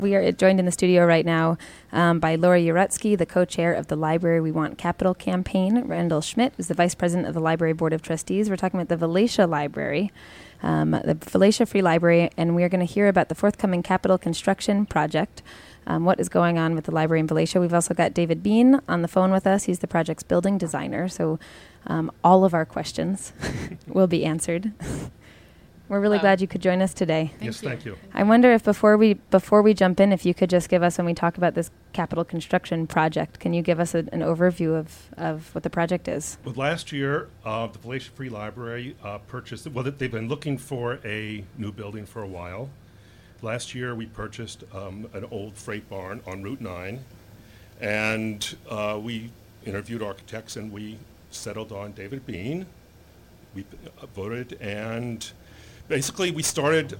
We are joined in the studio right now by Laura Yarutsky, the co-chair of the Library We Want Capital campaign. Randall Schmidt is the vice president of the Library Board of Trustees. We're talking about the Valatia Library, the Valatia Free Library, and we are going to hear about the forthcoming capital construction project, what is going on with the library in Valatia. We've also got David Bean on the phone with us. He's the project's building designer, so all of our questions will be answered. We're really glad you could join us today. Thank you. I wonder if before we jump in, if you could just give us, when we talk about this capital construction project, can you give us an overview of what the project is? Well, last year, the Valatia Free Library purchased, well, they've been looking for a new building for a while. Last year, we purchased an old freight barn on Route 9, and we interviewed architects, and we settled on David Bean. We voted, and basically, we started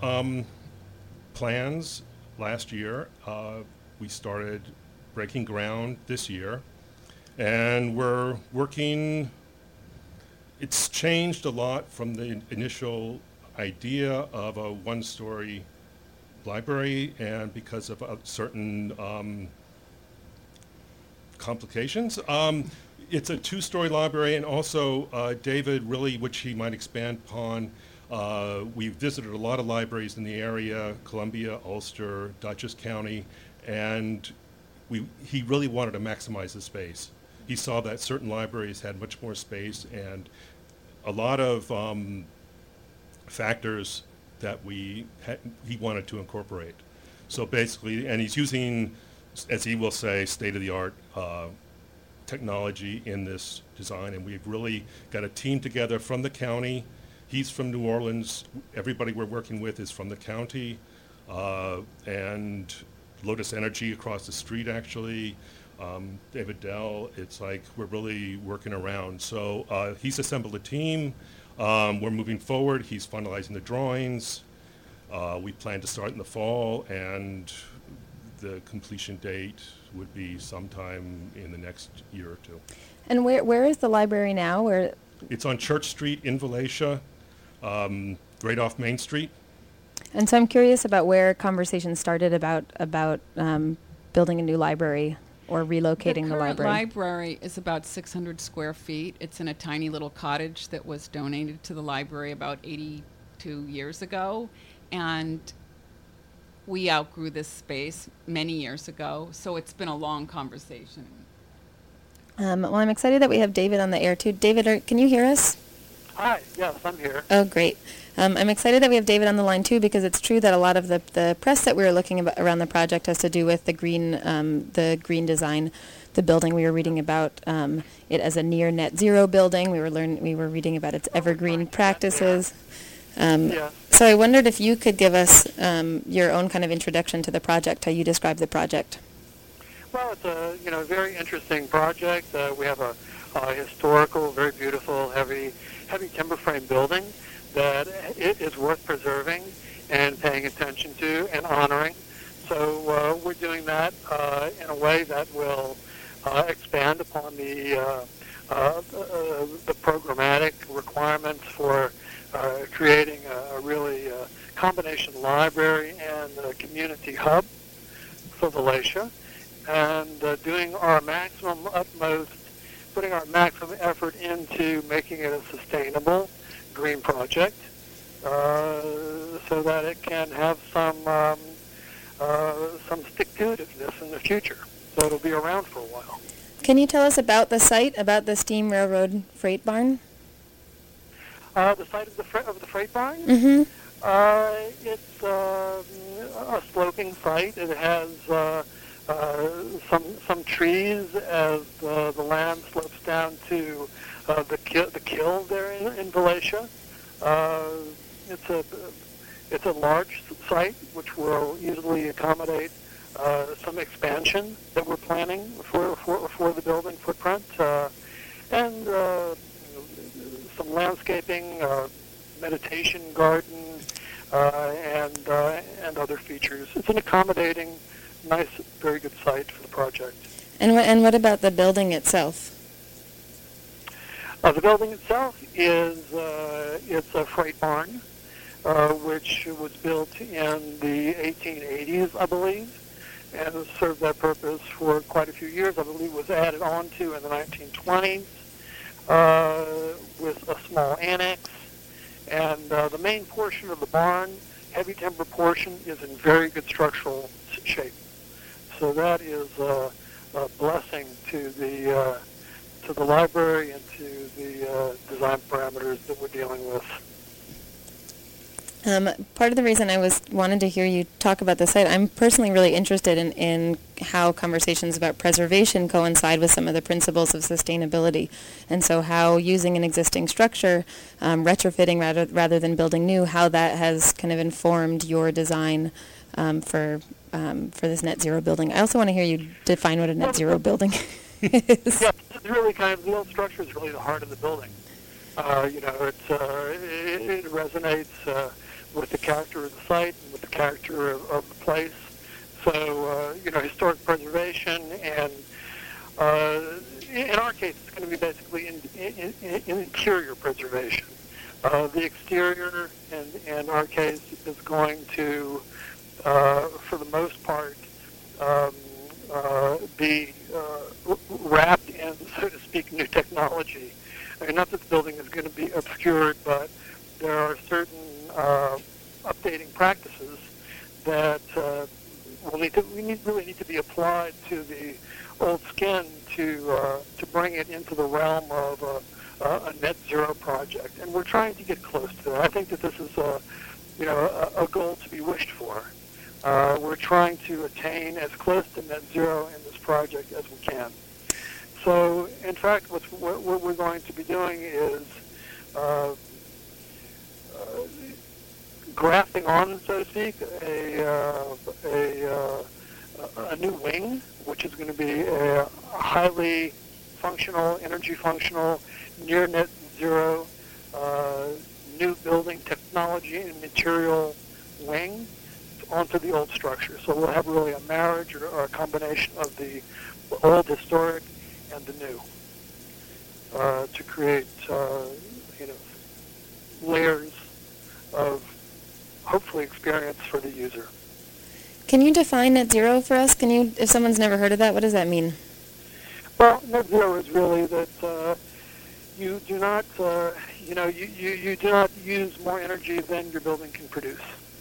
plans last year. We started breaking ground this year, and we're working. It's changed a lot from the initial idea of a one-story library, and because of certain complications. It's a two-story library, and also David really, which he might expand upon, we visited a lot of libraries in the area, Columbia, Ulster, Dutchess County, and he really wanted to maximize the space. He saw that certain libraries had much more space and a lot of factors that he wanted to incorporate. So basically, and he's using, as he will say, state-of-the-art technology in this design, and we've really got a team together from the county. He's from New Orleans. Everybody we're working with is from the county, and Lotus Energy across the street, actually. David Dell, it's like we're really working around. So he's assembled a team. We're moving forward. He's finalizing the drawings. We plan to start in the fall, and the completion date would be sometime in the next year or two. And where is the library now? It's on Church Street in Valatia, right off Main Street. And so I'm curious about where conversations started about building a new library or relocating the library. The library is about 600 square feet. It's in a tiny little cottage that was donated to the library about 82 years ago. And we outgrew this space many years ago, so it's been a long conversation. Well, I'm excited that we have David on the air, too. David, can you hear us? Hi, yes, I'm here. Oh, great. I'm excited that we have David on the line, too, because it's true that a lot of the press that we were looking about around the project has to do with the green design, the building. We were reading about it as a near net zero building. We were reading about its evergreen practices. So I wondered if you could give us your own kind of introduction to the project, how you describe the project. Well, it's a very interesting project. We have a historical, very beautiful, heavy timber frame building that it is worth preserving and paying attention to and honoring. So we're doing that in a way that will expand upon the programmatic requirements for creating a really combination library and a community hub for Valatia, and doing our maximum utmost, putting our maximum effort into making it a sustainable green project, so that it can have some stick-to-itiveness in the future. So it'll be around for a while. Can you tell us about the site, about the Steam Railroad Freight Barn? The site of the freight barn? Mm-hmm. It's a sloping site. It has some trees as the land slopes down to the kill there in Valatia. It's a large site which will easily accommodate some expansion that we're planning for the building footprint, and some landscaping, meditation garden, and other features. It's an accommodating, nice, very good site for the project. And what about the building itself? The building itself is it's a freight barn, which was built in the 1880s, I believe. and has served that purpose for quite a few years. I believe it was added on to in the 1920s with a small annex. And the main portion of the barn, heavy timber portion, is in very good structural shape. So that is a blessing to the library and to the design parameters that we're dealing with. Part of the reason I wanted to hear you talk about the site, I'm personally really interested in how conversations about preservation coincide with some of the principles of sustainability, and so how using an existing structure, retrofitting rather than building new, how that has kind of informed your design for this net zero building. I also want to hear you define what a net zero building is. Yeah, it's really kind of, the old structure is really the heart of the building. It resonates with the character of the site and with the character of the place. So, historic preservation, and in our case, it's going to be basically in interior preservation. The exterior, in our case, is going to, for the most part, be wrapped in, so to speak, new technology. I mean, not that the building is going to be obscured, but there are certain updating practices that really need to be applied to the old skin to bring it into the realm of a net zero project. And we're trying to get close to that. I think that this is a goal to be wished for. We're trying to attain as close to net zero in this project as we can. So, in fact, what we're going to be doing is grafting on, so to speak, a new wing, which is going to be a highly functional, energy functional, near net zero, new building technology and material wing onto the old structure. So we'll have really a marriage or a combination of the old historic and the new to create layers of hopefully experience for the user. Can you define net zero for us? If someone's never heard of that, what does that mean? Well, net zero is really that you do not you do not use more energy than your building can produce.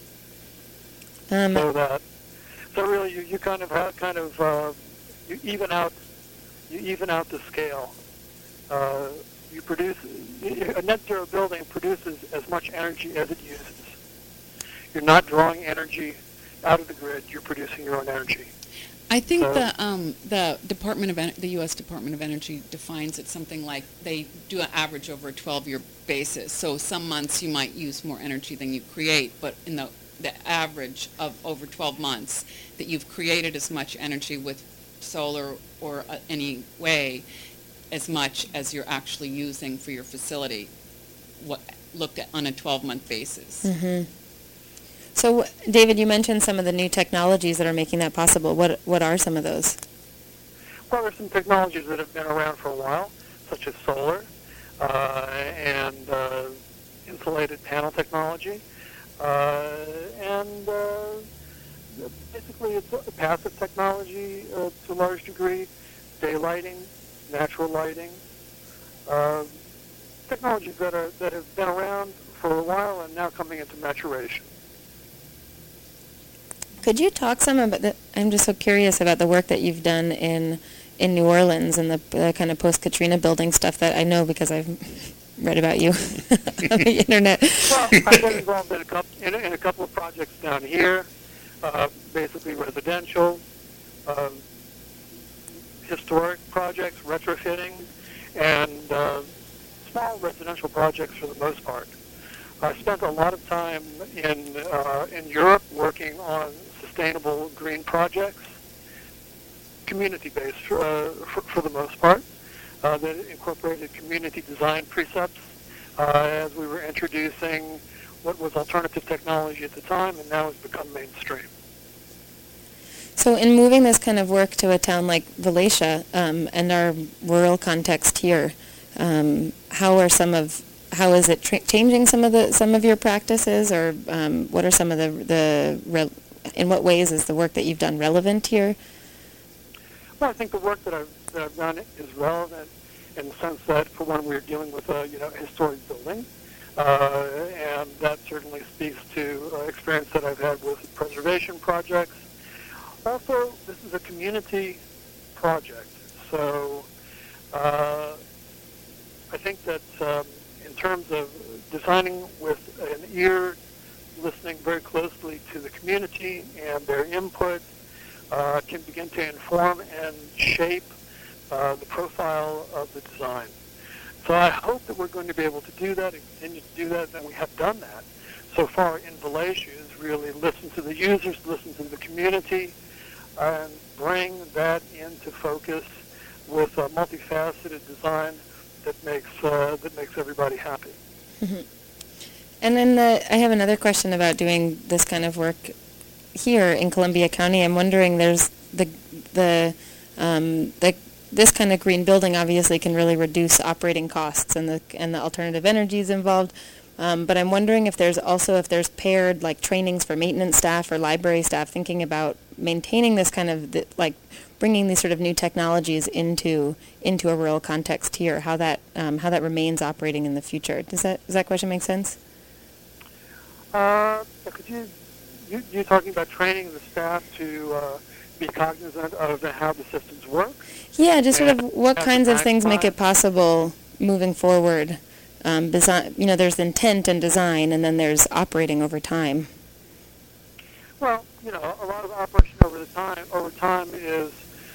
So really you kind of you even out the scale. You produce a net zero building produces as much energy as it uses. You're not drawing energy out of the grid. You're producing your own energy. I think the U.S. Department of Energy defines it something like they do an average over a 12-year basis. So some months you might use more energy than you create, but in the average of over 12 months that you've created as much energy with solar or any way as much as you're actually using for your facility, looked at on a 12-month basis. Mm-hmm. So, David, you mentioned some of the new technologies that are making that possible. What are some of those? Well, there's some technologies that have been around for a while, such as solar and insulated panel technology. And basically it's a passive technology to a large degree, daylighting, natural lighting, technologies that have been around for a while and now coming into maturation. Could you talk some about I'm just so curious about the work that you've done in New Orleans and the kind of post-Katrina building stuff that I know because I've read about you on the internet. Well, I've been involved in a couple of projects down here, basically residential, historic projects, retrofitting, and small residential projects for the most part. I spent a lot of time in Europe working on sustainable green projects, community-based for the most part, that incorporated community design precepts as we were introducing what was alternative technology at the time and now has become mainstream. So in moving this kind of work to a town like Volusia and our rural context here, how is it changing some of your practices, or what are some of the in what ways is the work that you've done relevant here? Well, I think the work that I've done is relevant in the sense that, for one, we're dealing with a historic building, and that certainly speaks to experience that I've had with preservation projects. Also, this is a community project, so I think that in terms of designing with an ear, listening very closely to the community and their input, can begin to inform and shape the profile of the design. So I hope that we're going to be able to do that and continue to do that, and we have done that so far in Valatia, is really listen to the users, listen to the community, and bring that into focus with a multifaceted design that makes everybody happy. Mm-hmm. And then I have another question about doing this kind of work here in Columbia County. I'm wondering, there's this kind of green building obviously can really reduce operating costs and the alternative energies involved. But I'm wondering if there's paired like trainings for maintenance staff or library staff thinking about maintaining this kind of bringing these sort of new technologies into a rural context here. How that remains operating in the future. Does that question make sense? Could you talking about training the staff to be cognizant of how the systems work? Yeah, just sort of what kinds of things make it possible moving forward. Design, there's intent and design, and then there's operating over time. Well, a lot of operation over time is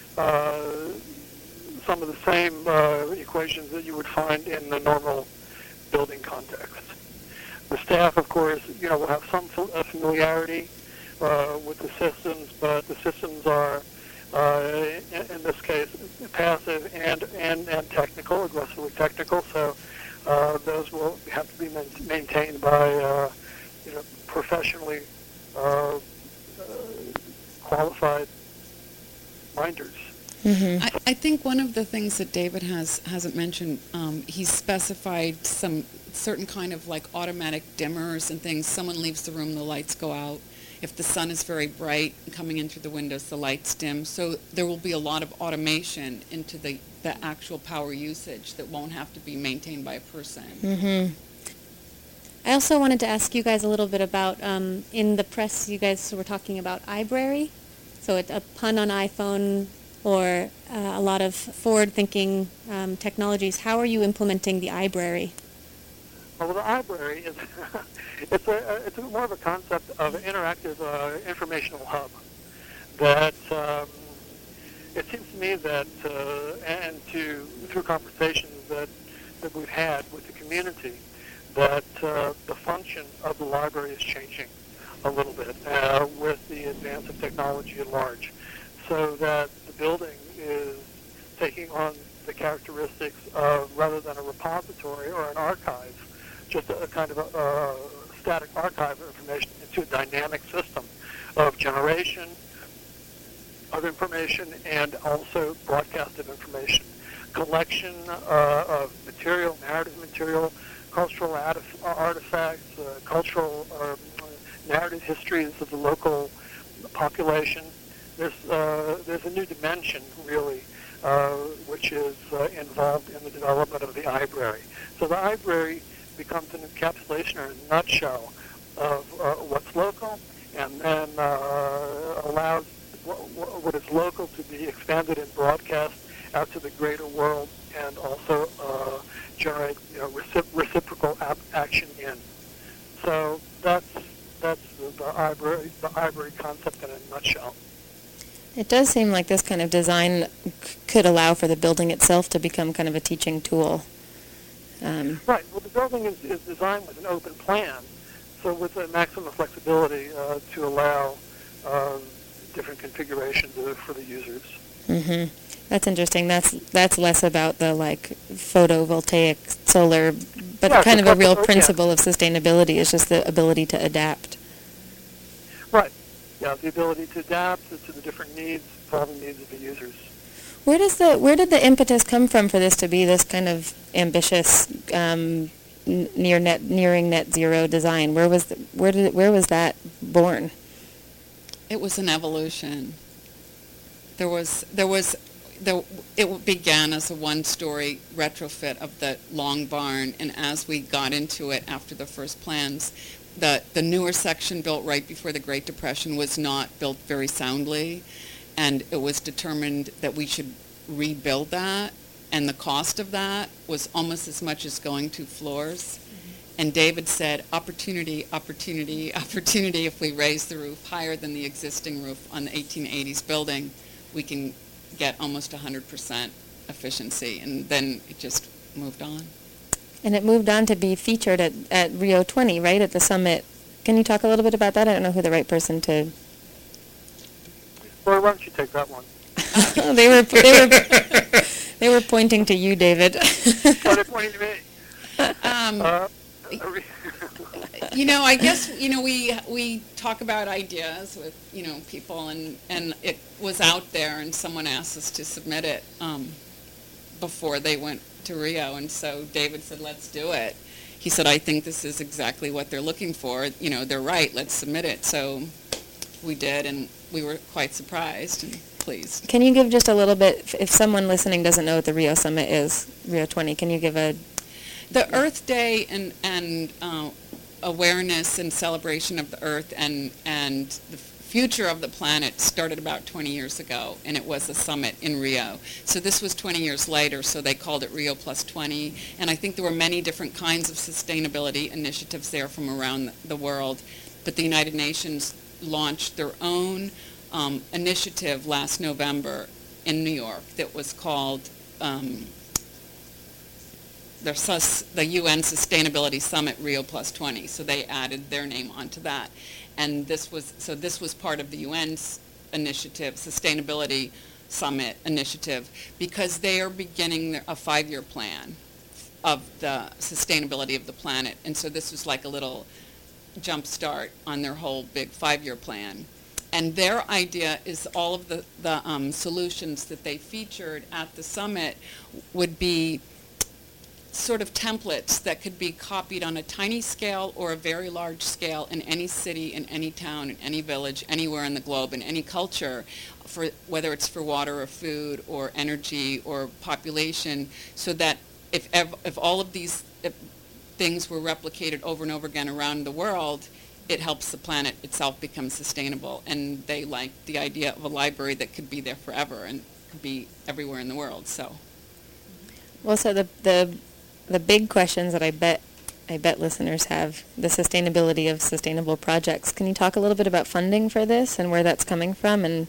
some of the same equations that you would find in the normal building context. The staff, of course, will have some familiarity with the systems, but the systems are, in this case, passive and technical, aggressively technical. So those will have to be maintained by professionally qualified minders. Mm-hmm. I think one of the things that David hasn't mentioned, he's specified some certain kind of like automatic dimmers and things. Someone leaves the room, the lights go out. If the sun is very bright coming in through the windows, the lights dim. So there will be a lot of automation into the actual power usage that won't have to be maintained by a person. Mm-hmm. I also wanted to ask you guys a little bit about, in the press you guys were talking about iBrary, so a pun on iPhone, or a lot of forward-thinking technologies. How are you implementing the iBrary? Well, the iBrary is it's more of a concept of an interactive informational hub that it seems to me that through conversations that we've had with the community, that the function of the library is changing a little bit with the advance of technology at large, so that the building is taking on the characteristics of, rather than a repository or an archive, just a kind of a static archive of information, into a dynamic system of generation of information and also broadcast of information, collection of material, narrative material, cultural artifacts, cultural narrative histories of the local population. There's a new dimension, really, which is involved in the development of the iBrary. So the iBrary becomes an encapsulation, or a nutshell, of what's local, and then allows what is local to be expanded and broadcast out to the greater world, and also generate reciprocal action in. So that's the iBrary concept in a nutshell. It does seem like this kind of design could allow for the building itself to become kind of a teaching tool. Right. Well, the building is designed with an open plan, so with a maximum flexibility to allow different configurations for the users. Mm-hmm. That's interesting. That's less about the photovoltaic solar, but kind of a real principle of sustainability is just the ability to adapt. Right. Yeah, the ability to adapt to the different needs, evolving needs of the users. Where did the impetus come from for this to be this kind of ambitious, nearing net zero design? Where was that born? It was an evolution. It began as a one-story retrofit of the long barn, and as we got into it after the first plans, the newer section built right before the Great Depression was not built very soundly, and it was determined that we should rebuild that, and the cost of that was almost as much as going 2 floors. And David said, opportunity, opportunity, opportunity. If we raise the roof higher than the existing roof on the 1880s building, we can get almost 100% efficiency. And then it just moved on. And it moved on to be featured at Rio 20, right, at the summit. Can you talk a little bit about that? I don't know who the right person to... Well, why don't you take that one? They were pointing to you, David. Why are they pointing to me? I guess, we talk about ideas with, people, and it was out there, and someone asked us to submit it before they went to Rio, and so David said, let's do it. He said, I think this is exactly what they're looking for. They're right, let's submit it. So we did, and we were quite surprised and pleased. Can you give just a little bit, if someone listening doesn't know what the Rio Summit is, Rio 20, can you give The Earth Day and awareness and celebration of the Earth and the future of the planet started about 20 years ago, and it was a summit in Rio. So this was 20 years later, so they called it Rio Plus 20, and I think there were many different kinds of sustainability initiatives there from around the world, but the United Nations launched their own initiative last November in New York that was called the UN Sustainability Summit Rio Plus 20. So they added their name onto that, and this was part of the UN's initiative, Sustainability Summit initiative, because they are beginning a 5-year plan of the sustainability of the planet, and so this was like a little jump start on their whole big 5-year plan. And their idea is all of the solutions that they featured at the summit would be sort of templates that could be copied on a tiny scale or a very large scale in any city, in any town, in any village, anywhere in the globe, in any culture, for whether it's for water or food or energy or population, so that if all of these things were replicated over and over again around the world, it helps the planet itself become sustainable. And they liked the idea of a library that could be there forever and could be everywhere in the world. So, well, so the big questions that I bet listeners have, the sustainability of sustainable projects. Can you talk a little bit about funding for this and where that's coming from? And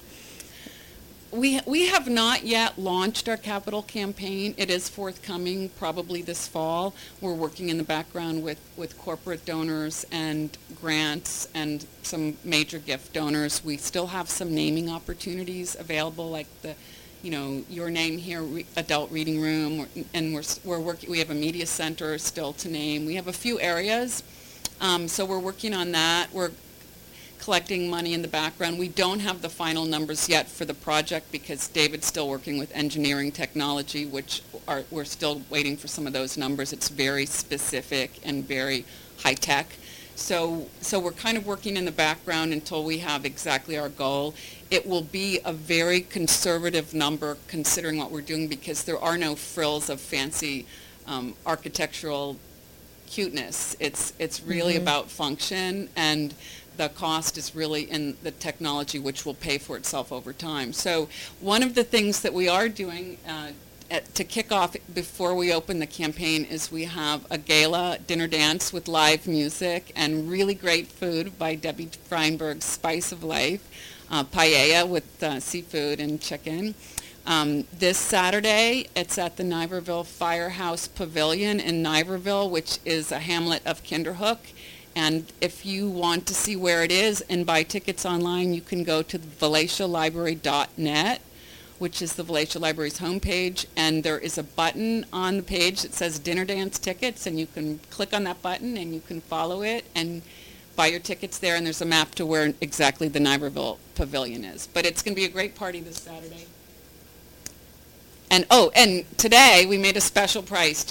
we have not yet launched our capital campaign. It is forthcoming probably this fall. We're working in the background with corporate donors and grants and some major gift donors. We still have some naming opportunities available, like your name here, adult reading room, and we're working. We have a media center still to name. We have a few areas, so we're working on that. We're collecting money in the background. We don't have the final numbers yet for the project because David's still working with engineering technology, which we're still waiting for some of those numbers. It's very specific and very high tech. So we're kind of working in the background until we have exactly our goal. It will be a very conservative number considering what we're doing because there are no frills of fancy architectural cuteness. It's really about function, and the cost is really in the technology, which will pay for itself over time. So one of the things that we are doing to kick off before we open the campaign is we have a gala dinner dance with live music and really great food by Debbie Feinberg's Spice of Life, paella with seafood and chicken. This Saturday, it's at the Niverville Firehouse Pavilion in Niverville, which is a hamlet of Kinderhook. And if you want to see where it is and buy tickets online, you can go to ValleiciaLibrary.net, which is the Valleisia Library's homepage, and there is a button on the page that says Dinner Dance Tickets, and you can click on that button and you can follow it and buy your tickets there, and there's a map to where exactly the Niverville Pavilion is. But it's going to be a great party this Saturday. And today we made a special price just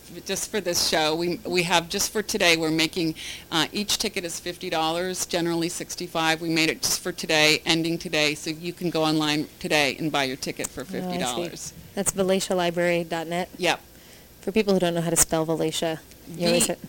just for this show. We have, just for today, we're making, each ticket is $50, generally $65. We made it just for today, ending today, so you can go online today and buy your ticket for $50. I see. That's ValaitiaLibrary.net. Yep. For people who don't know how to spell Valatia, you always say-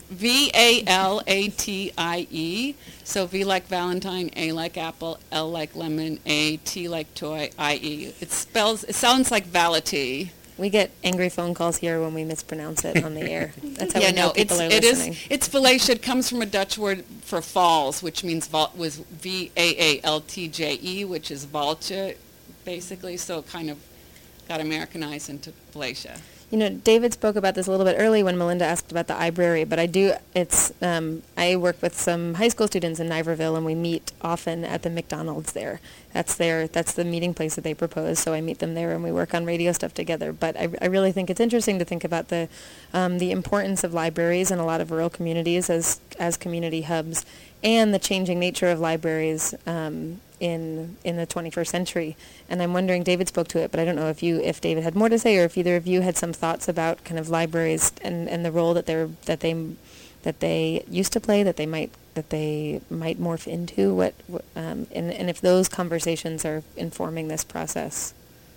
Valatie. So V like Valentine, A like apple, L like lemon, A, T like toy, I-E. It sounds like Valatie. we get angry phone calls here when we mispronounce it on the air. That's how we know people are it listening. It's Valatia. It comes from a Dutch word for falls, which means was Vaaltje, which is Valtje, basically. So it kind of got Americanized into Valatia. You know, David spoke about this a little bit early when Melinda asked about the iBrary, but I work with some high school students in Niverville, and we meet often at the McDonald's there. That's the meeting place that they propose, so I meet them there and we work on radio stuff together. But I really think it's interesting to think about the importance of libraries in a lot of rural communities as community hubs, and the changing nature of libraries in the 21st century. And I'm wondering, David spoke to it, but I don't know if David had more to say, or if either of you had some thoughts about kind of libraries and the role that they used to play, that they might morph into, and if those conversations are informing this process.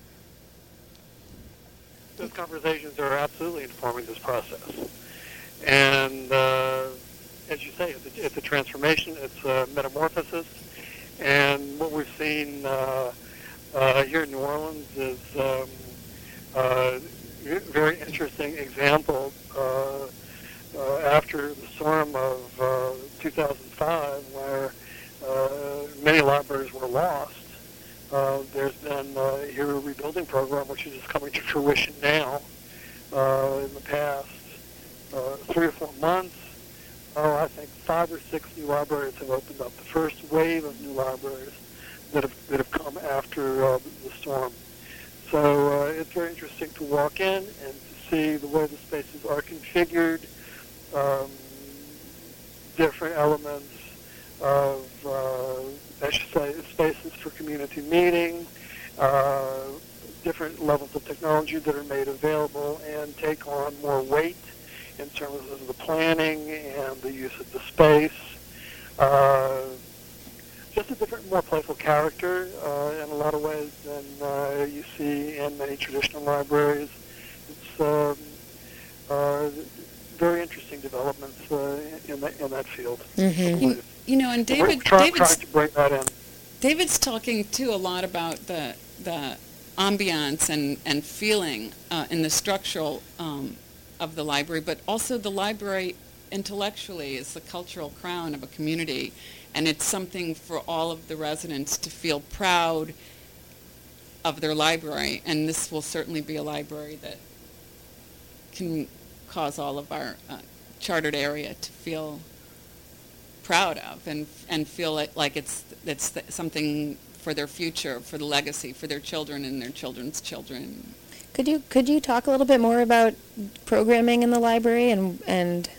Those conversations are absolutely informing this process. And as you say, it's a transformation, it's a metamorphosis. And what we've seen here in New Orleans is a very interesting example. After the storm of 2005, where many libraries were lost, there's been here a rebuilding program which is just coming to fruition now. In the past 3 or 4 months, I think 5 or 6 new libraries have opened up. The first wave of new libraries that have come after the storm. So it's very interesting to walk in and to see the way the spaces are configured, different elements of, I should say, spaces for community meeting, different levels of technology that are made available and take on more weight in terms of the planning and the use of the space. Just a different, more playful character in a lot of ways than you see in many traditional libraries. It's very interesting developments in that field. Mm-hmm. You know, and David's trying to bring that in. David's talking too a lot about the ambiance and feeling in the structural of the library, but also the library intellectually is the cultural crown of a community, and it's something for all of the residents to feel proud of their library, and this will certainly be a library that can cause all of our chartered area to feel proud of and feel like it's something for their future, for the legacy, for their children and their children's children. Could you talk a little bit more about programming in the library and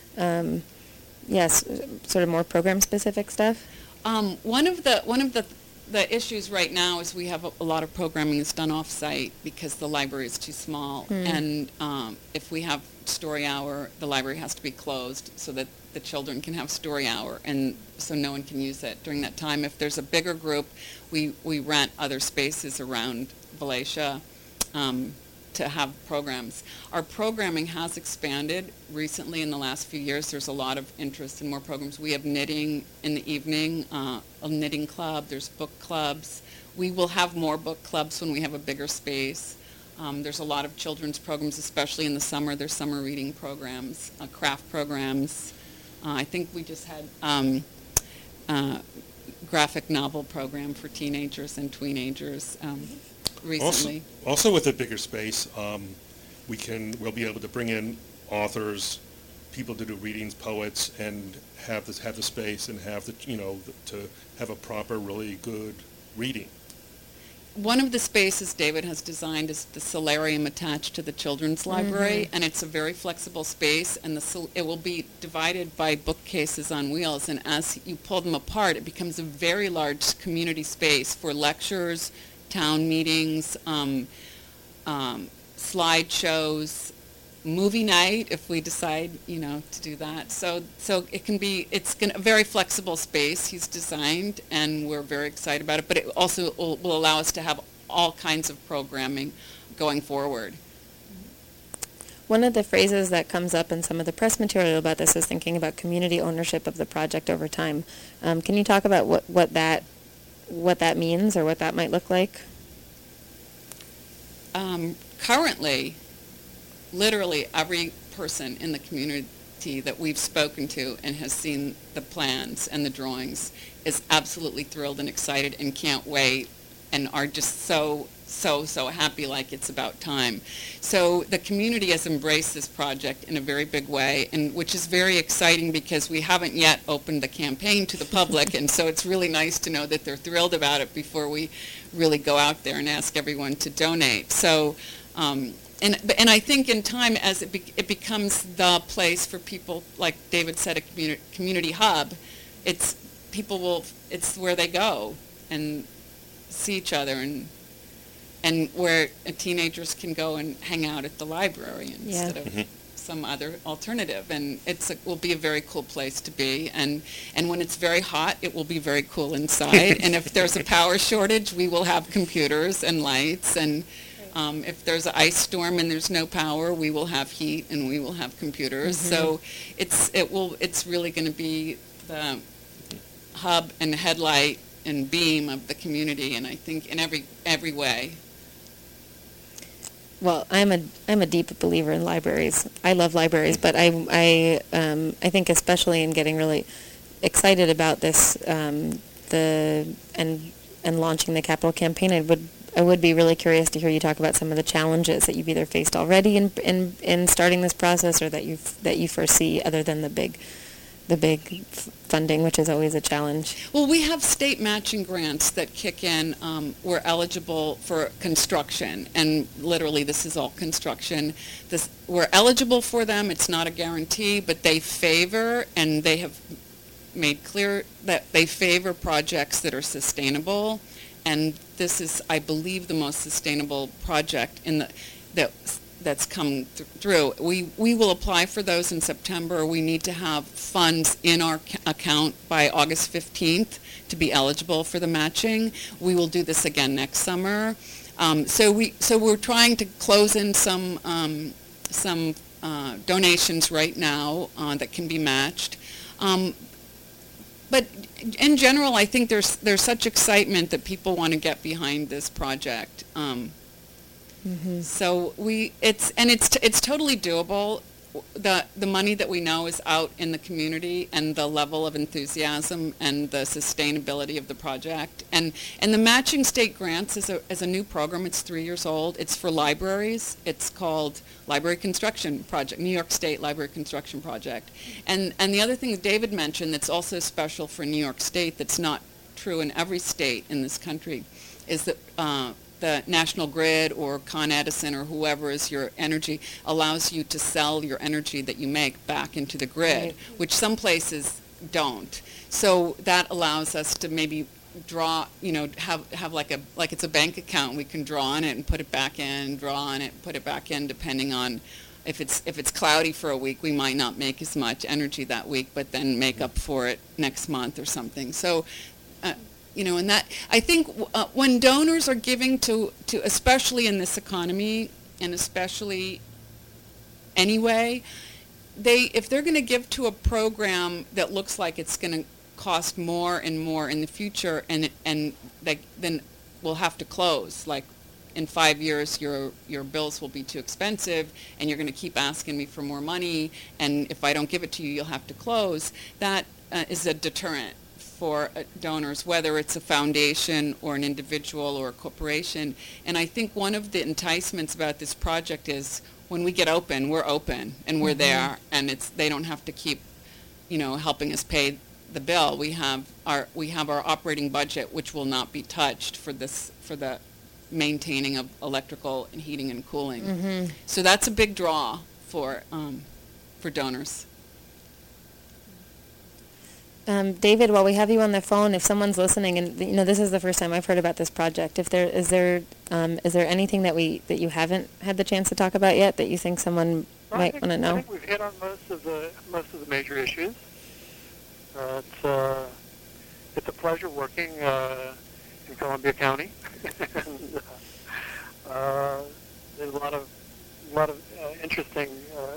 yes, sort of more program specific stuff? One of the issues right now is we have a lot of programming that's done off-site because the library is too small, and if we have story hour, the library has to be closed so that the children can have story hour, and so no one can use it during that time. If there's a bigger group, we rent other spaces around Valatia to have programs. Our programming has expanded recently in the last few years. There's a lot of interest in more programs. We have knitting in the evening, a knitting club. There's book clubs. We will have more book clubs when we have a bigger space. There's a lot of children's programs, especially in the summer. There's summer reading programs, craft programs. I think we just had graphic novel program for teenagers and tweenagers recently. Also with a bigger space, we'll be able to bring in authors, people to do readings, poets, and have the space and have to have a proper, really good reading. One of the spaces David has designed is the solarium attached to the children's library, and it's a very flexible space, and it will be divided by bookcases on wheels, and as you pull them apart, it becomes a very large community space for lectures, town meetings, slideshows, movie night if we decide, to do that. So it can be, a very flexible space he's designed, and we're very excited about it. But it also will allow us to have all kinds of programming going forward. One of the phrases that comes up in some of the press material about this is thinking about community ownership of the project over time. Can you talk about what that means, or what that might look like? Currently, literally every person in the community that we've spoken to and has seen the plans and the drawings is absolutely thrilled and excited and can't wait, and are just so happy, like it's about time. So the community has embraced this project in a very big way, and which is very exciting because we haven't yet opened the campaign to the public, and so it's really nice to know that they're thrilled about it before we really go out there and ask everyone to donate. So and I think in time, as it becomes the place for people, like David said, a community hub, it's where they go and see each other, and where teenagers can go and hang out at the library instead of some other alternative. And will be a very cool place to be. And when it's very hot, it will be very cool inside. And if there's a power shortage, we will have computers and lights. And if there's an ice storm and there's no power, we will have heat and we will have computers. So it's really going to be the hub and headlight and beam of the community, and I think in every way. Well, I'm a deep believer in libraries. I love libraries, but I think especially in getting really excited about this and launching the capital campaign, I would be really curious to hear you talk about some of the challenges that you've either faced already in starting this process, or that you foresee, other than the big funding, which is always a challenge. Well, we have state matching grants that kick in. We're eligible for construction, and literally this is all construction. We're eligible for them. It's not a guarantee, but they favor, and they have made clear that they favor projects that are sustainable, and this is, I believe, the most sustainable project that's come through. We will apply for those in September. We need to have funds in our account by August 15th to be eligible for the matching. We will do this again next summer. So we're trying to close in some donations right now that can be matched. But in general, I think there's such excitement that people want to get behind this project. So it's totally doable. The money that we know is out in the community, and the level of enthusiasm and the sustainability of the project. And the matching state grants is a new program. It's 3 years old. It's for libraries. It's called Library Construction Project, New York State Library Construction Project. And the other thing that David mentioned that's also special for New York State, that's not true in every state in this country, is that the National Grid or Con Edison or whoever is your energy allows you to sell your energy that you make back into the grid, which some places don't. So that allows us to maybe draw, have like it's a bank account. We can draw on it and put it back in, draw on it, put it back in, depending on if it's cloudy for a week, we might not make as much energy that week, but then make up for it next month or something. So and that, I think when donors are giving to, especially in this economy, and especially anyway, if they're going to give to a program that looks like it's going to cost more and more in the future, and then we'll have to close. Like in 5 years, your bills will be too expensive, and you're going to keep asking me for more money, and if I don't give it to you, you'll have to close. That is a deterrent for donors, whether it's a foundation or an individual or a corporation. And I think one of the enticements about this project is when we get open, we're open and we're there, and they don't have to keep, helping us pay the bill. We have our operating budget, which will not be touched for the maintaining of electrical and heating and cooling. So that's a big draw for donors. David, while we have you on the phone, if someone's listening, and this is the first time I've heard about this project, is there anything that you haven't had the chance to talk about yet that you think someone Well, might want to I know? think we've hit on most of the major issues. It's a pleasure working in Columbia County. And, there's a lot of interesting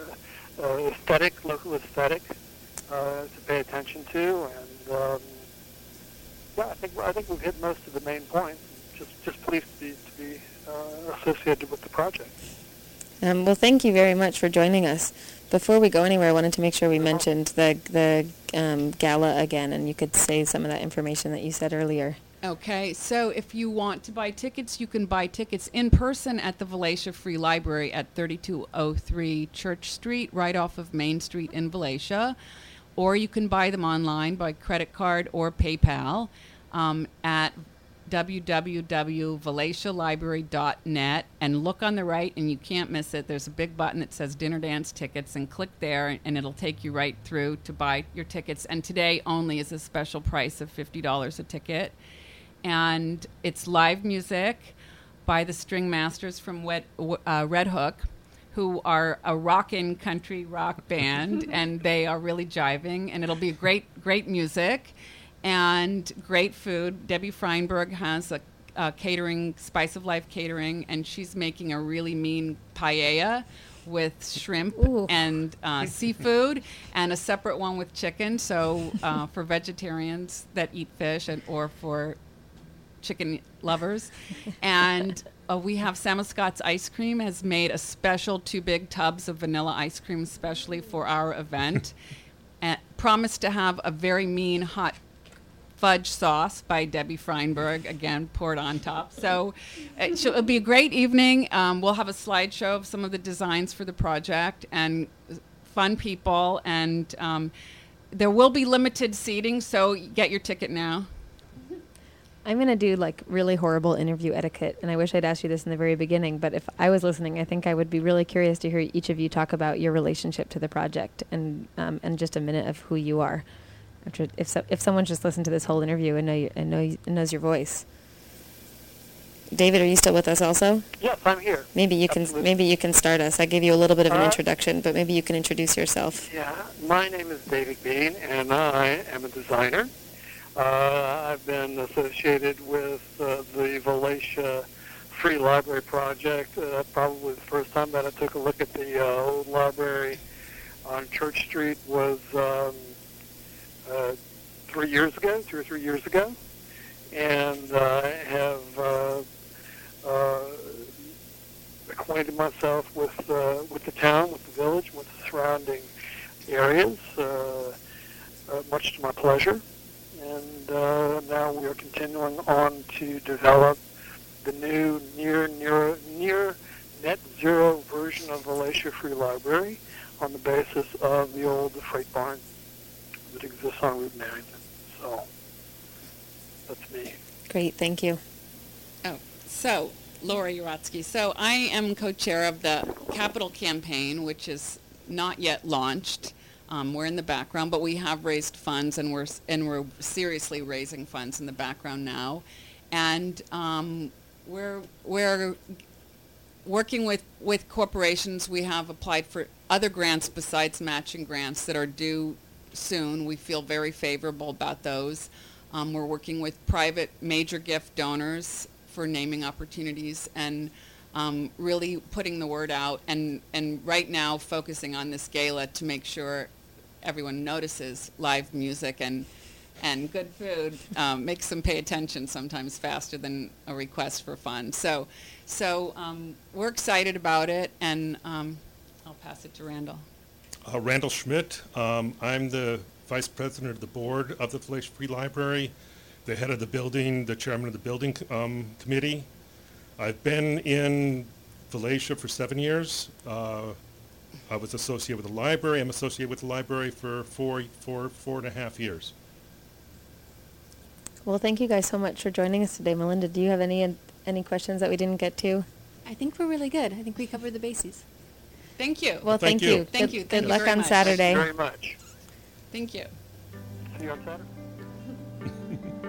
local aesthetic to pay attention to, and yeah, I think we've hit most of the main points. Just pleased to be associated with the project. Well, thank you very much for joining us. Before we go anywhere, I wanted to make sure we mentioned the gala again, and you could say some of that information that you said earlier. Okay, so if you want to buy tickets, you can buy tickets in person at the Valatia Free Library at 3203 Church Street, right off of Main Street in Valatia. Or you can buy them online by credit card or PayPal at www.valatialibrary.net, and look on the right, and you can't miss it. There's a big button that says Dinner Dance Tickets, and click there, and it'll take you right through to buy your tickets. And today only is a special price of $50 a ticket. And it's live music by the String Masters from Red Hook, who are a rockin' country rock band, and they are really jiving, and it'll be great music and great food. Debbie Freinberg has a catering, Spice of Life catering, and she's making a really mean paella with shrimp and seafood, and a separate one with chicken, so for vegetarians that eat fish or for chicken lovers. And we have Samuscott's Ice Cream has made a special 2 big tubs of vanilla ice cream specially for our event, and promised to have a very mean hot fudge sauce by Debbie Freinberg, again poured on top. So it'll be a great evening. We'll have a slideshow of some of the designs for the project and fun people, and there will be limited seating, so get your ticket now. I'm going to do like really horrible interview etiquette, and I wish I'd asked you this in the very beginning, but if I was listening, I think I would be really curious to hear each of you talk about your relationship to the project and just a minute of who you are. If someone just listened to this whole interview and knows your voice. David, are you still with us also? Yes, I'm here. Maybe you can start us. I gave you a little bit of an introduction, but maybe you can introduce yourself. Yeah, my name is David Bean, and I am a designer. I've been associated with the Valatia Free Library project probably the first time that I took a look at the old library on Church Street was 3 or 4 years ago, and I have acquainted myself with the town, with the village, with the surrounding areas, much to my pleasure. And now we are continuing on to develop the new near net zero version of Valatia Free Library on the basis of the old freight barn that exists on Route 9. So that's me. Great, thank you. Oh, so Laura Uratsky. So I am co-chair of the Capital Campaign, which is not yet launched. We're in the background, but we have raised funds, and we're seriously raising funds in the background now, and we're working with corporations. We have applied for other grants besides matching grants that are due soon. We feel very favorable about those. We're working with private major gift donors for naming opportunities, and really putting the word out, and right now focusing on this gala to make sure everyone notices live music and good food. Makes them pay attention sometimes faster than a request for funds. So we're excited about it, and I'll pass it to Randall. Randall Schmidt. I'm the Vice President of the Board of the Valatia Free Library, the head of the building, the chairman of the building committee. I've been in Valatia for 7 years. I was associated with the library. I'm associated with the library for four and a half years. Well, thank you guys so much for joining us today. Melinda, do you have any questions that we didn't get to? I think we're really good. I think we covered the bases. Thank you. Well, thank you. Thank you. Good you luck very on much. Saturday. Thank you very much. Thank you. See you on Saturday.